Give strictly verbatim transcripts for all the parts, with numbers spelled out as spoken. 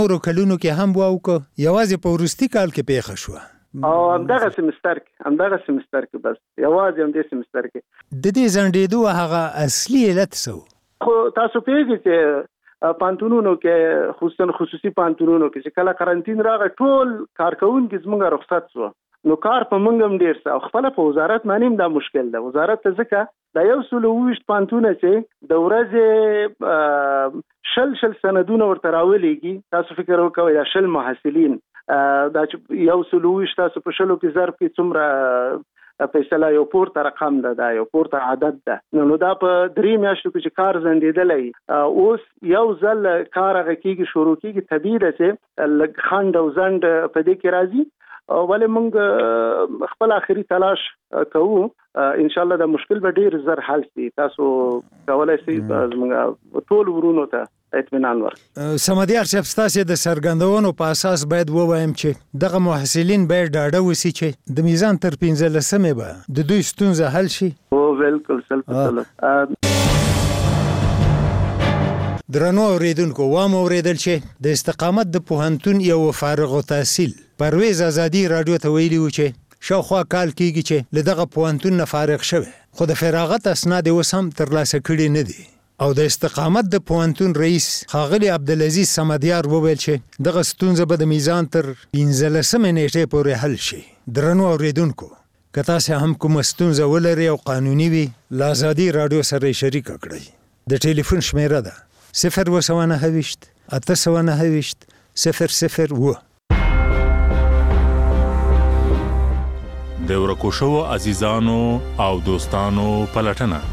ورو کلونو کې هم واوکه یوازې په وروستي کال کې پیښه شوه او همدغه سمستر کې همدغه سمستر کې بس یوازې همدې سمستر کې د دې ځنډېدو هغه اصلي علت څه و؟ خو تاسو پوهېږئ چې پانتونونو کې خصوصا خصوصي پانتونونو کې چې کله قرنطین راغی ټول کارکوونکي زموږ رخصت شو نو کار په موږ هم ډېر څه او خپله په وزارت باندې هم دا مشکل ده. وزارت ته ځکه دا یو سل اوویشت پانتونه چې د ورځې شل شل سندونه ورته راولېږي. تاسو فکر وکړئ دا شل محصلین دا چې یو سل اوویشت تاسو په شلو کې ضرب کې څومره فیصله یو پورته رقم ده دا یو پورته عدد ده. نو دا په درې میاشتو کې چې کار ځنډېدلی اوس یو ځل کار هغه کېږي شروع کېږي طبیعي ده چې لږ خنډ او ځنډ په دې کې راځي ولې موږ خپل آخري تلاش کوو. ان شاء الله دا مشکل به ډیر زر حل شي. تاسو کولای شئ زموږ ټول ورونو ته اطمینان ورکړئ. سمدیار صاحب ستاسو د څرګندونو په اساس باید ووایم چې دغه محصلین باید ډاډه وسی چې د میزان تر پنځلسمې به د دوی ستونزه حل شي. او بالکل سل په درنو اوریدونکو وام اوریدل چې د استقامت د پوهنتون یو فارغ التحصیل پرویز آزادی رادیو ته ویلي و چې شاوخوا کال کېږي چې له دغه پوهنتون نه فارغ شوی خو د فراغت اسناد اوس هم ترلاسه کړي نه دي. او د استقامت د پوهنتون رئیس ښاغلي عبدالعزیز سمدیار وویل چې دغه ستونزه به د میزان تر پنځلسمې نیټې پورې حل شي. درنو اوریدونکو که تاسو هم کومه ستونزه ولرئ او قانوني وي له آزادي رادیو سره شریک کړئ. د ټلیفون شمیره ده صفر و سوه نهه ویشت اته سوه نهه ویشت صفر صفر و. د ورکو شوو عزیزانو او دوستانو پلټنه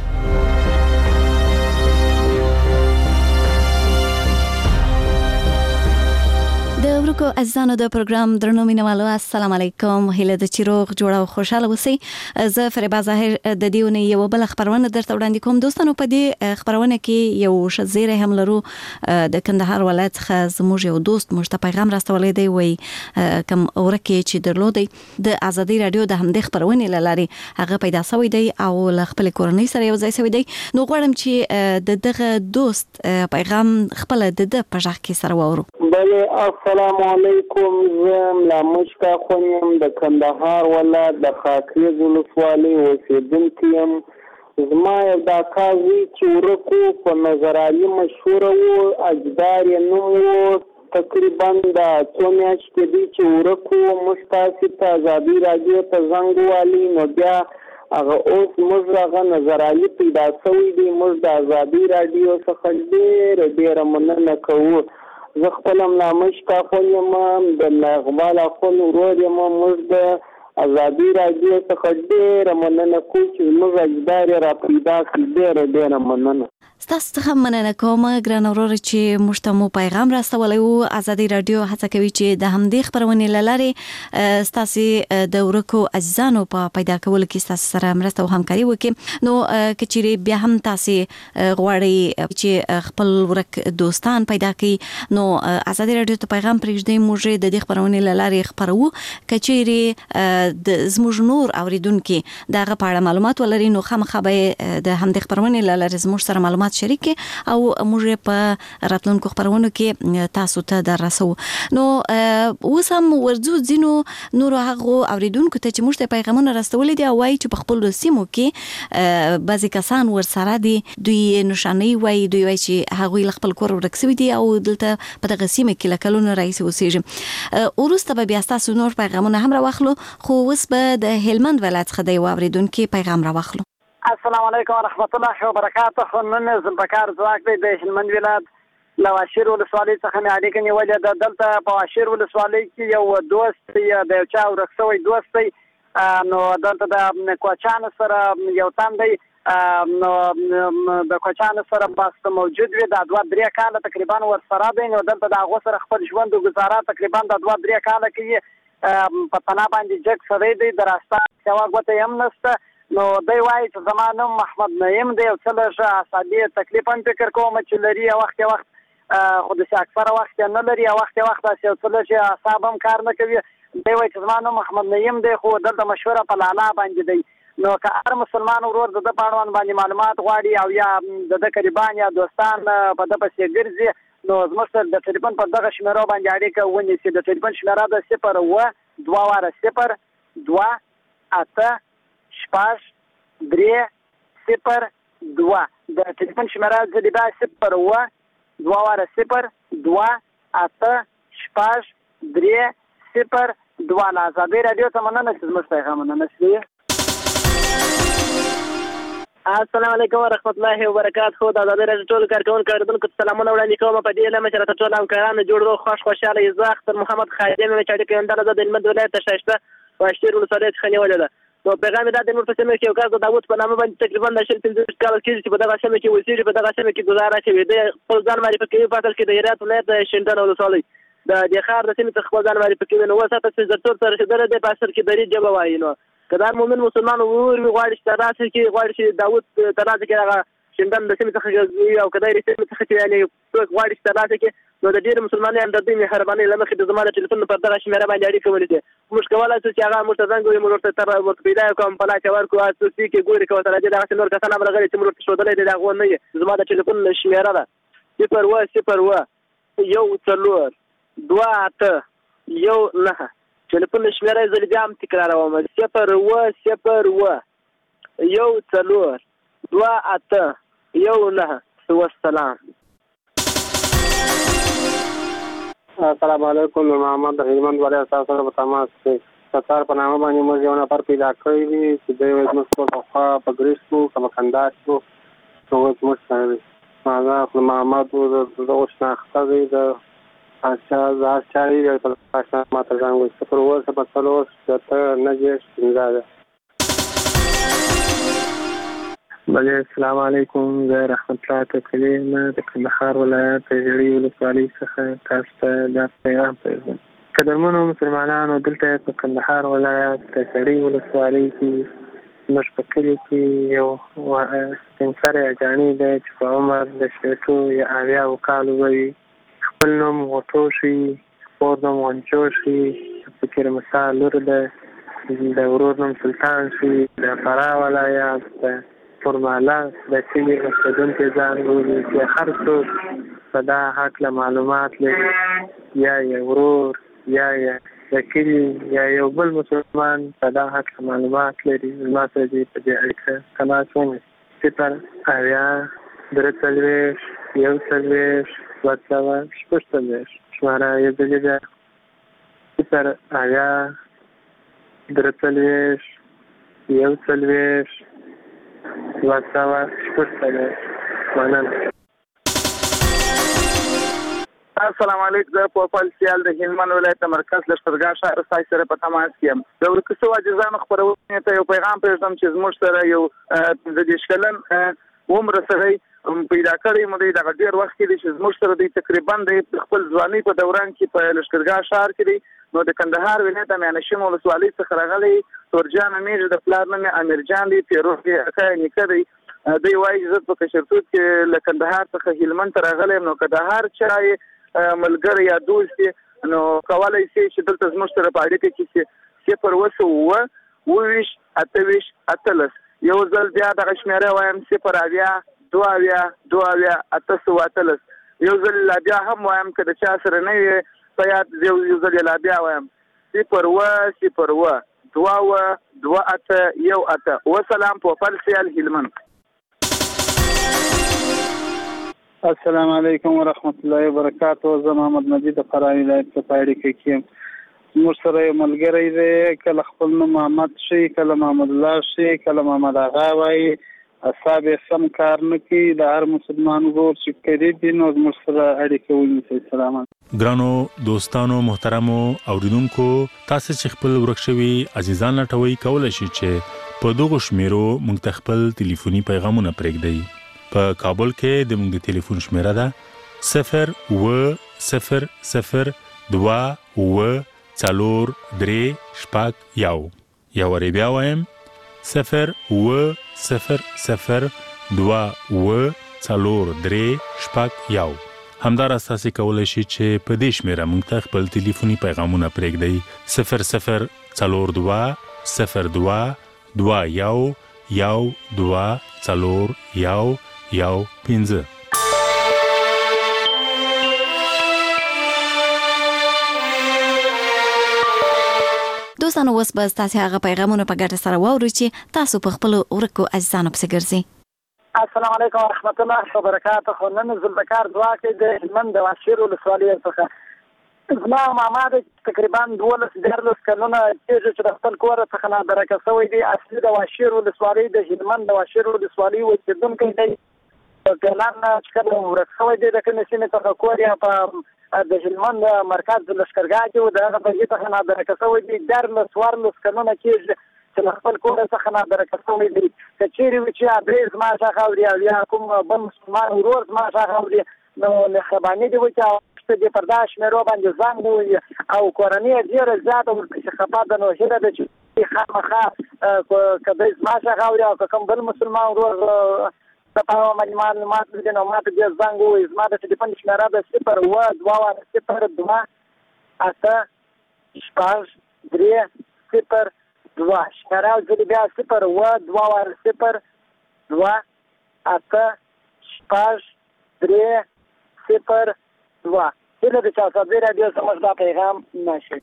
د ورکو عزیزانو د پروګرام درنو مینوالو السلام علیکم. هیله د چیروغ جوړه او خوشاله اوسئ. زه فریبا ظاهر د دې ونې یو بل خبرونه درته وړاندې کوم. دوستانو په دې خبرونه کې یو شزیره هم لرو د کندهار ولایت څخه زموږ یو دوست مشته پیغام راستولی دی وای کوم ورکه چې درلودي د آزادي رادیو د همدې خبرونه لاري هغه پیدا شوی دی او ل خپل کورنۍ سره یو ځای شوی دی. نو غواړم چې د دغه دوست پیغام خپل د په ځخ کې سره وورو. بله السلام علیکم. زم لا مشکا خونیم د کندهار ولایت د خاکریز ولسوالۍ اوسیدونکی یم. زما یو دا کازي چې ورکو په نظرالي مشهوره و اجدار یې نوم و تقریبا دا څو میاشتې دي چې ورکو موږ تاسې ته ازادي راډیو ته زنګ ووالي نو بیا هغه اوس موږ هغه نظرالي پیدا شوی دی. موږ د ازادي راډیو څخه ډېره ډېره مننه کوو. زه خپل هم نامشکا خون یم د اقبال اخون ورور یم. موږ د ازادي راډیو څخه ډېره مننه کوو چې موږ اجدار یې را پیدا کړي. ډېره ډېره مننه. ستاسو څخه مننه کوم ګران ورور چې موږ ته مو پیغام راستولی و. ازادي رادیو هڅه کوي چې د همدې خبرونې له لارې ستاسو د ورکو عزیزانو په پیدا کولو کې ستاسو سره مرسته او همکاري وکړي. نو که چیرې بیا هم تاسو غواړئ چې خپل ورک دوستان پیدا کړئ نو ازادي رادیو ته پیغام پرېږدئ. موږ د دې خبرونې له لارې خپروو. که چیرې د زموږ نور اوریدونکي دغه په اړه معلومات ولري نو خامخا به د همدې خبرونې له لارې زموږ سره معلومات شریک او موږ په راتلونکو خبرونو کې تاسو ته دررسو. نو اوس هم ورځو ځینو نورو هغو اوریدونکو ته چې موږ ته پیغامونه راستولي دي او وایي چې په خپلو سیمو کې بعضې کسان ورسره دي دوی نشانۍ وایي دوی وایي چې هغوی له خپل کور ورک سوي دي او دلته په دغه سیمه کې له کلونو راهیسې اوسېږي. وروسته به بیا ستاسو نور پیغامونه هم راواخلو خو اوس به د هلمند ولایت څخه د یو اوریدونکي پیغام راواخلو. السلام علیکم ورحمت الله وبرکاته. نن زم بکار ځواک دی د هلمند ولایت له واشیر ولسوالۍ څخه مې اړیکه نیولې ده. دلته په واشیر ولسوالۍ کې یو دوست د یو چا ورک شوی دوست دی نو دلته د کوچانو سره یو تن دی نو د کوچانو سره بس موجود وي. دا دوه درې کاله تقریبا ورسره دی نو دلته د هغو سره خپل ژوند او ګزاره تقریبا د دوه درې کاله کوي. په تنه باندې جګ سړی دی د راسته سوا ګوته هم نشته. نو دی وایي چې زما نوم محمد نعیم دی او څه لږ اعصابي تکلیف هم فکر کوم چې لري یو وخت یو وخت خو داسې اکثره وخت یې نه لري یو وخت یو وخت داسې یو څه لږ اعصاب هم کار نه کوي. دی وایي چې زما نوم محمد نعیم دی خو دلته مشهوره په لالا باندې دی. نو که هر مسلمان ورور د ده په اړوند باندې معلومات غواړي او یا د ده قریبان یا دوستان په ده پسې ګرځي نو زموږ سره د ټلیفون پر دغه شمیرو باندې اړیکه ونیسي. د ټلیفون شمیره د صفر اوه دوه واره صفر دوه اته شپږ درې صفر دوه. د ټلیفون شمیره ځلې بیا صفر اوه دوه واره صفر دوه اته شپږ درې صفر دوه. له ازادۍ راډیو ته مننه چې زموږ پیغامونه نشري. السلام علیکم ورحمت الله وبرکاته. د ازادۍ راډیو ټولو کارکوونکو اورېدونکو ته سلامونه وړاندې کوم. په دې لمه چې راته ټول همکارانو جوړ روغ خوښ خوشحاله یې. زه اختر محمد خادم یم چې اړیکه یم دله زه د هلمند ولایت د ښایسته واشتیر ولسوالۍ څخه نیولې ده. نو پیغام یې دا د نور په سیمه کې یو کس د داود په نامه باندې تقریبا د شل پنځه کال کېږي چې په دغه سیمه کې اوسېږي، په دغه سیمه کې ګزاره کوي. د خپل ځان معرفي کوي په اصل کې د هرات ولایت د شینډنډ ولسوالۍ د دې ښار د سیمې څخه خپل ځان معرفي کوي. نو اوس هلته چې زرتور ته رسېدلی دی په اصل کې دري ژبه وایي. نو که دا مؤمن مسلمان ورور وي غواړي چې ترلاسه کړي، غواړي چې داود ترلاسه کړي هغه شینډنډ د سیمې څخه او که د سیمې څخه چې یعنې څوک غواړي چې ترلاسه کړي، نو د ډېرو مسلمانۍ همدردۍ مهربانۍ له مخې د زما د ټلیفون پر دغه شمېره باندې اړیکه ونیسي. موږ کولی شو چې هغه موږ ته زنګ ووهي، موږ ورته تر ورته پیدا یې کړو، په لاس یې ورکړو، اسوسي کې ګوري که ورته راځي دغسې نور کسان هم راغلي چې موږ ورته ښودلی دی د هغو نه یې. زما د ټلیفون شمېره ده صفر اوه صفر اوه یو څلور دوه اته یو نهه. ټلیفون شمېره یې زه بیا هم تکراروم صفر اوه صفر اوه یو څلور دوه اته یو نهه. والسلام. السلام علیکم. محمد د هلمند ولایت تاسو سره په تماس کې ستار په نامه باندې موږ یو نفر پیدا کړی دی چې دوی زموږ ټول پخوا په ګریس کښو که په کندهار کښو نو اوس زموږ سره دی. هغه خپل محمد و د دغو شناخته دی د هر چا یې په اشنا ماته زنګ وایي صفر اوه صفر څلور شپېته نهه دېرش پنځه ده. بله السلام علیکم. زه رحمت الله تکلي یم د کندهار ولایت د ژړۍ ولسوالۍ څخه تاسو ته دا پیغام پرېږدم. قدرمنو مسلمانانو، دلته په کندهار ولایت د ژړۍ ولسوالۍ کې زموږ په کلي کې یو سپین سری اجاڼي دی چې په عمر د شپېتو یا اویاوو کالو به وي. خپل نوم غوټوشي، خپور نوم غنچوشي، فکر مسا لور ده، د ورور نوم سلطان شي، د فراه ولایت د فورماله د کلي اوسېدونکي ځان بولي چې هر څوک په دا هکله معلومات لري، یا یې ورور یا یې د کلي یا یو بل مسلمان په دا هکله معلومات لري، زما سره دې په دې اړیکه تماس ونیسي. صفر اویا درې څلوېښت یو څلوېښت دوه سوه شپږ څلوېښت. شماره یې ځلې ده صفر اویا درې څلوېښت یو څلوېښت دوه سوه شپږ څلوېښت. مننه. السلام علیکم. زه پوپل سیال د هلمند ولایت مرکز لښکرګاه ښار ستاسو سره په تماس کې یم. د ورکو شوو عاجزانو خپرونې ته یو پیغام پرېږدم چې زموږ سره یو پنځه دېرش کلن عمره سړی پیدا کړی مو دی. دغه ډېر وخت کې دی چې زموږ سره دی تقریبا د خپل ځوانۍ په دوران کې په لښکرګاه ښار کې دی. نو د کندهار ولایت میانشین ولسوالۍ څخه راغلی تورجان امیر د پلار نوم یې امیرجان دی، پیروز یې اکا یې نیکه دی. دوی وایي چې زه په کشرتوب کې له کندهار څخه هلمند ته راغلی یم. نو که د هر چا یې ملګری یا دوست یې نو کولی شي چې دلته زموږ سره په اړیکه کې چې صفر اوه سوه اووه اووه ویشت اته ویشت اتلس. یو ځل بیا دغه شمېره وایم صفر اویا دوه اویا دوه اویا اته سوه اتلس. یو ځل لا بیا هم وایم که د چا سره نه وي په یاد یو ځل یې لا بیا وایم صفر اوه صفر اوه دوه اوه دوه اته یو اته. وسلام. پوپل سیال هلمند. السلام علیکم ورحمت الله وبرکاته. زه محمد مجید د فراه ولایت څخه په اړیکه کې یم. زموږ سره یو ملګری دی، کله خپل نوم محمد شي، کله محمد الله شي، کله محمد آغا وایي. اصحاب یې سم کار نه کوي. د هر مسلمان ورور چې کړي دي نو زموږ سره اړیکه ونیسئ. سلامات. ګرانو دوستانو محترمو اوریدونکو، تاسو چې خپل ورک شوي عزیزان لټوي کولی شئ چې په دغو شمیرو موږ ته خپل ټلیفوني پیغامونه پرېږدئ. په کابل کې د موږ د ټلیفون شمیره ده صفر اوه صفر صفر دوه اوه څلور درې شپږ یو. یو وارې بیا وایم صفر اوه صفر صفر دوه اوه څلور درې شپږ یو. همداراز تاسو کولی شئ چې په دې شمیره موږ ته خپل ټلیفوني پیغامونه پرېږدئ صفر صفر څلور دوه صفر دوه دوه یو یو دوه څلور یو یو پنځه. دوستانو اوس به تاسو هغه پیغامونه په ګډه سره واورئ چې تاسو په خپل ورکو عزیزانو پسې ګرځئ. السلام علیکم ورحمت الله وبرکاته. نن زلبکار دعا کې د هلمند د واشیر ولسوالۍ څخه زما ماما د تقریبا دولس دیارلس کلونه کېږي چې د خپل کور څخه نادرکه شوی دی. اصلي د واشیر ولسوالۍ د هلمند د واشیر ولسوالۍ اوسېدونکی دی. ګلان چې کله ورک شوی دی د کومې سیمې څخه کور یې په د هلمند مرکز د لښکرګاه کې و، د هغه په ځای څخه نادرکه شوی دی. دیارلس څوارلس کلونه کېږي چې له خپل کور څخه نادرکه شوی دی. که چېرې وي چې ادرې زما څخه اوري او یا کوم بل مسلمان ورور زما څخه اوري نو مهرباني دې وکړي چې پر دا شمېرو باندې زنګ ووهي او کورنۍ یې ډېره زیاته ورپسې خفه ده. نو هیله ده چې خامخا که دی زما څخه اوري او که کوم بل مسلمان ورور د په باندې معلومات لري نو ما ته بیا زنګ ووهي. زما د ټلیفون شمېره ده صفر اوه دوه واره صفر دوه اته شپږ درې صفر دوه. شمېره ځلې بیا صفر اوه دوه واره صفر دوه اته شپږ درې صفر دوه. هیله ده چې اساسي راډیو زموږ دا پیغام نشي.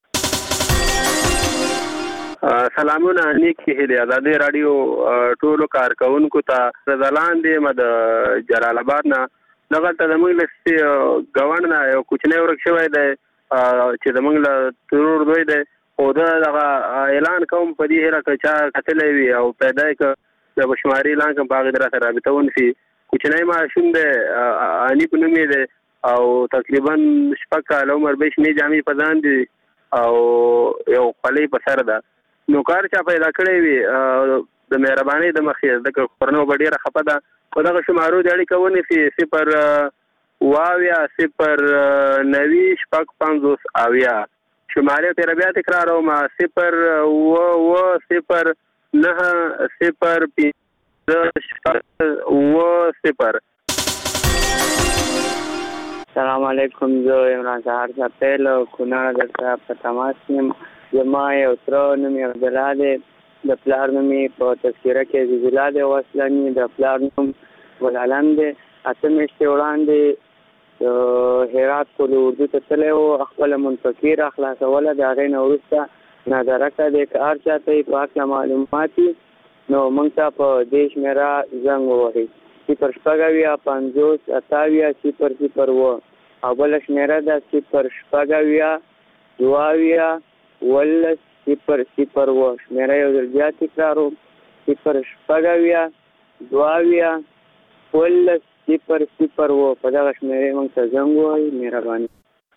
سلامونه نیکی هیله آزادي رادیو ټولو کارکونکو ته زلاندې م د جلال آباد نه دغه ته زموږ له ګاونډ نه یو کوچنی ورک شوی دی چې زموږ له ترور دوی دی خو ده دغه اعلان کوم په دې هیله که چا کتلی وي او پیدا یې که د بشماري اعلان کوم په هغې د راسره رابطه ونیسي. کوچنی ماشوم دی اني په نوم یې دی او تقریبا شپږ کاله عمر به شنې جامې په ځان دي او یو خولۍ په سر ده. نو کار چا پیدا کړی وي د مهربانۍ د مخې ځکه کورنۍ به ډېره خفه ده خو دغه شمارو د اړیکه ونیسي صفر اوه اویا صفر نوي شپږ پنځوس اویا. شمارې تېره بیا تکراروم صفر اوه اوه صفر نهه صفر پنځه شپږ اوه صفر. سلام علیکم. زه عمران سهار سپیل او کونړ درته په تماس یم. زما یو تره نوم یې عبدالله دی، د پلار نوم یې په تذکره کې عزیز الله دی وسلني، د پلار نوم ګل علم دی. اته میاشتې وړاندې هرات کلي اردو ته تللی و، خپله منفقي را خلاصوله. د هغې نه وروسته نادرکه دی. که هر چا ته یې په هکله معلومات وي نو موږ ته په دې شمېره زنګ ووهئ صفر شپږ اویا پنځوس اته اویا صفر صفر اوه او بله شمېره ده صفر شپږ اویا دوه اویا ولس صفر صفر اوه. شمېره یو ځل بیا تکراروم صفر شپږ اویا دوه اویا ولس صفر صفر اوه. په دغه شمېرې موږ ته زنګ ووهئ. مهرباني.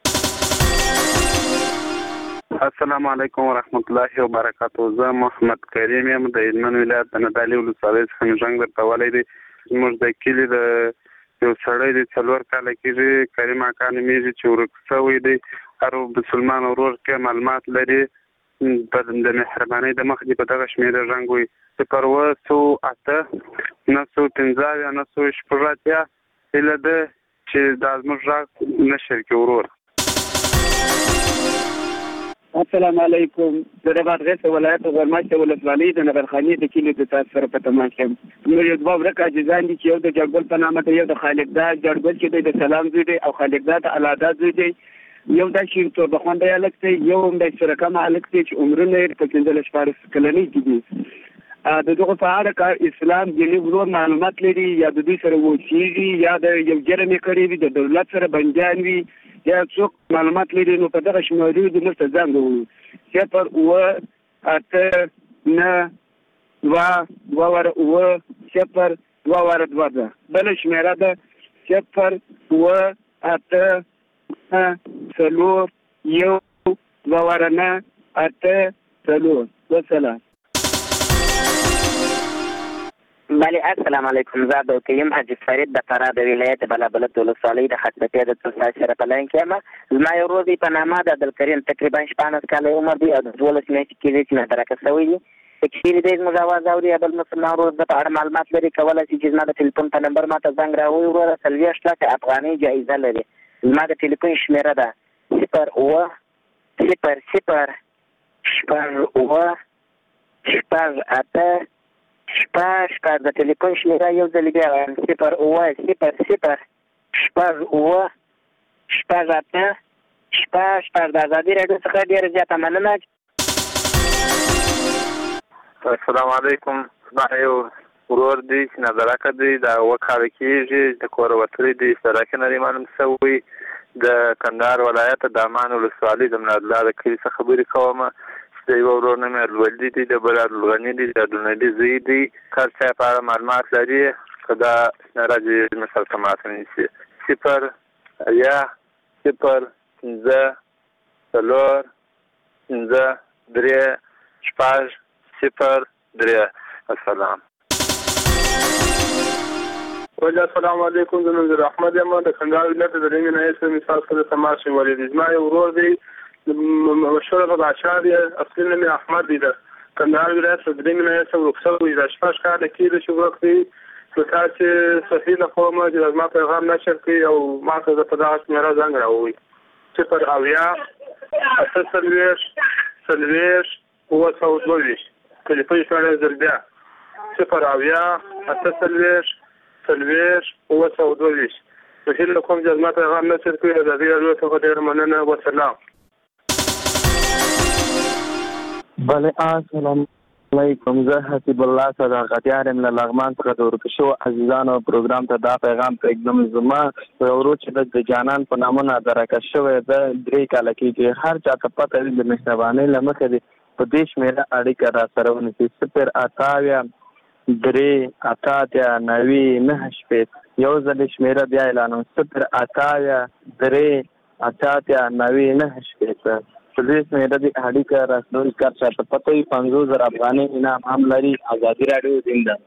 السلام علیکم ورحمت الله وبرکاته. زه محمد کریم یم د هلمند ولایت د نادعلي ولسوالۍ څخه زنګ درته ولی دی. زموږ د کلي د یو سړی دی څلور کاله کېږي کریم اکا نومېږي چې ورک شوی دی. هر مسلمان ورور کې معلومات لري د مهربانۍ د مخې په دغه شمېره زنګ ووهئ صفر اوه څو اته نهه سوه پنځه اویا نهه سوه شپږ اتیا. هیله ده چې دا زموږ غږ نشر کړي ورور. السلام علیکم. زه د بادغیس ولایت غرماشته ولسوالۍ د نبرخانې د کلي د تاسو سره په تماس یم. زموږ یو دوه ورک عاجزان دي چې یو د جړګل په نامه دی، یو د خالقدا جړګل چې دی د سلام زوی دی او خالقدا د الادا زوی دی. یو دا چې تور بخونده هلک دی، یو هم د سرکم هلک دی چې عمرونه یې په پنځلس شپاړس کلنۍ کې دي. د دغو په اړه کار اسلام دیني ورور معلومات لري یا د دوی سره اوسېږي یا د یو جرم یې کړی وي د دولت سره بندیان وي یا څوک معلومات لري نو په دغه شمېرې د موږ ته زنګ ووهئ صفر اوه اته نهه دوه دوه واره اوه صفر دوه واره دوه ده. بله شمېره ده صفر اوه اته نهه څلور یو دوه واره نهه اته څلور. وسلام. بله السلام علیکم. زه عبدالکریم حاجي فرید د فراه د ولایت بلابلد ولسوالۍ د خطبتۍ د تلسا سره په لاین کې یم. زما یو ورور دی په نامه د عبدالکریم تقریبا شپاړس کاله عمر دی او د دولس میاشتې کېږي چې نادرکه شوی دی. که چېرې دی زموږ اواز اوري یا بل مسلمان ورور د په اړه معلومات لري کولی شي چې زما د ټلیفون په نمبر ما ته زنګ راووهي. وروره څلوېښت لکه افغانۍ جایزه لري. زما د ټلیفون شمېره ده صفر اوه صفر صفر شپږ اوه شپږ اته شپږ شپږ. د ټلیفون شمېره یو ځل بیا وایم صفر اوه صفر صفر شپږ اوه شپږ اته شپږ شپږ. د ازادي راډیو څخه ډېره زیاته مننه. السلام علیکم. ما یو ورور دی چې نظرکه دی دا وکاله کېږي د کور وتلی دی سړک نه دی معلوم شوی د کندهار ولایت د امان ولسوالۍ د منادله د کلي څخه خبرې کوم چې د یو ورور نوم یې الولدي دی د بل عبدالغني دی د عبدالنبي زوی دی هر چا په اړه معلومات لري که دا راځي مثال ته ماته نیسي صفر یا صفر پنځه څلور پنځه درې شپږ صفر درې. السلام وجه السلام علیکم. زه منظور احمد یم د کندهار ولایت د درېیمې ناحیې څخه مثال څخه د تماس شولی دی. زما یو ورور دی مشهوره بادشاه دی اصلي نوم یې احمد دی د کندهار ولایت د درېیمې ناحیې څخه ورک شوی دا شپږ کاله کېږي چې ورک دی. نو تاسې صحیح نه کوم چې زما پیغام نشر کړي او ما ته زه په دغه شمېره زنګ راووي صفر اویا اته څلوېښت څلوېښت اووه سوه دوه ویشت ټلیفون شمېره زر بیا صفر اویا اته څلوېښت څلوېښت اووه سوه دوه ویشت. نو هیله کوم چې زما پیغام نشر کړي د دې راډیو څخه ډېره مننه. وسلام. بله السلام علیکم. زه حسیب الله صداقتیار یم له لغمان څخه د ورک شوو عزیزانو پروګرام ته دا پیغام پرېږدم. زما یو ورور چې د جانان په نامه نادرکه شوی ده درې کاله کېږي. هر چا ته پته وي د مهربانۍ له مخې دی په دې شمېره اړیکه را سره ونیسي صفر اته اویا درې اته اتیا نوي نهه شپېته. یو ځل شمېره بیا اعلانوم صفر اته اویا درې اته اتیا نوي نهه شپېته. په دې شمېره دې اړیکه را سره کار چا ته پته وي پنځوس زره افغانۍ انعام هم لري. ازادي راډیو زنده.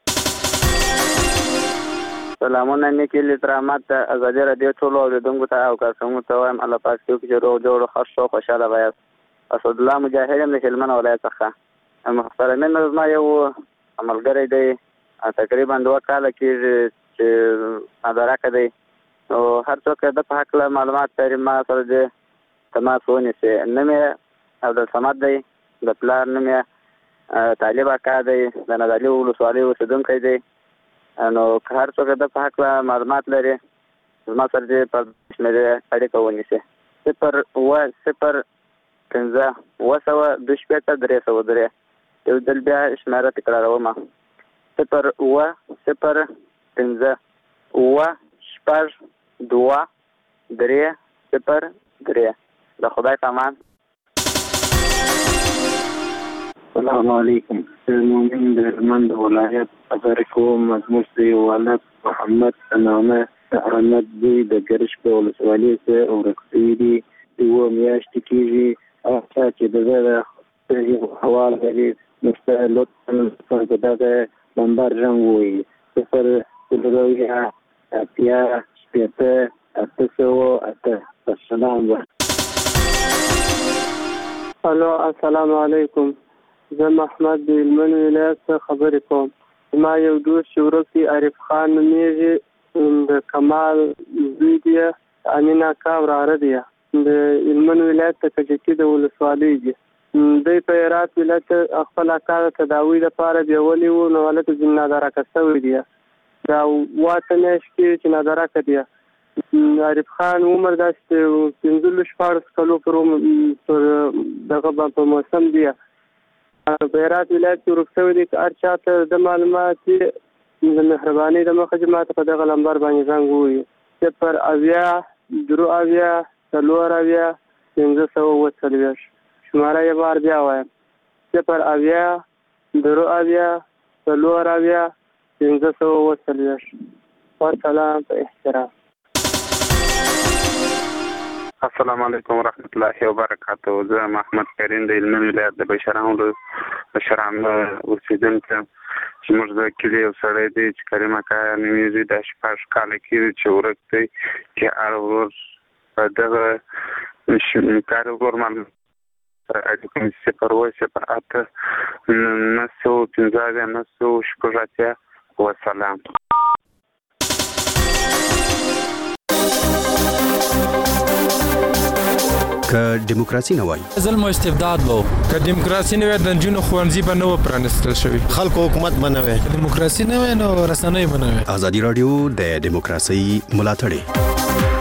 سلامونه نیکې لترامات ته ازادي راډیو ټولو اورېدونکو ته او کارکوونکو ته وایم الله پاک دې وکړي چې روغ جوړ ښه شو خوشحاله به یاست. اسدالله مجاهد یم د هلمند ولایت څخه. محترمین زما یو ملګری دی تقریبا دوه کاله کېږي چې نادرکه دی نو هر څوک د په هکله معلومات لري ما سره دې تماس ونیسي. نوم یې عبدالصمد دی د پلار نوم یې طالب اکا دی د نادعلي ولسوالۍ اوسېدونکی دی. نو که هر څوک د په هکله معلومات لري زما سره دې په شمېرې اړیکه ونیسي صفر اووه صفر پنځه اووه سوه دوه شپېته درې سوه درې. یو ځل بیا شمېره تکراروم صفر اووه صفر پنځه اووه شپږ دوه درې صفر درې. د خدای په امان. السلام علیکم. زه مؤمن د هلمند ولایت خبرې کوم. زموږ د یو ولد محمد په نامه د احمد زوی د ګرش په ولسوالۍ څخه ورک شوي دي. اووه میاشتې کېږي. هغه چا چې د ده یو حوال لري نو ستا لطفا په دغه نمبر رنګ ووایي صفر څلور اویا اتیا شپېته اته سوه اته. السلام. الو السلام علیکم. زه محمد د هلمند ولایت څخه خبرې کوم. زما یو دوست چې ورک دی عارف خان نومېږي د کمال زوی دی امین اکا وراره دی د هلمند ولایت د کجکي د ولسوالۍ دي. دوی په هرات ولایت خپل اکا د تداوي لپاره بیولي وو نو هلته ځینې نادرکه شوي دي. دا اووه اته میاشتې کېږي چې نادرکه دي. عارف خان عمر داسې پنځلس شپاړس کلو پر دغه په موسم دی. په هرات ولایت کې ورک شوی دی. که هر چا ته د معلومات د مهربانۍ د مخه چې ما ته په دغه لمبر باندې زنګ ووایي صفر اویا درې اویا څلور اویا پنځه سوه اووه څلوېښت. شماره یې بار بیا وایم صفر اویا درې اویا څلور اویا پنځه سوه اووه څلوېښت. والسلام په احترام. السلام علیکم ورحمت الله وبرکاته. زه محمد کریم د هلمند ولایت د بشران بشران اوسېدونکی چې موږ د کلي یو سړی دی چې کریم اکا نومېږي. دا شپږ کاله کېږي چې ورک دی چې هر ورور په دغه کار ورور معلومات اړیکه صفر اووه صفر اته نهه سوه پنځه اویا نهه سوه شپږ اتیا. وسلام. که دیموکراسي نه وای ظلم او استبداد وو. که دیموکراسي نه وای د نجونو ښوونځي به نه و پرانیستل شوي. خلکو حکومت به نه وای. که دیموکراسي نه وای نو رسنۍ به نه وای. ازادي راډیو د دیموکراسي ملاتړ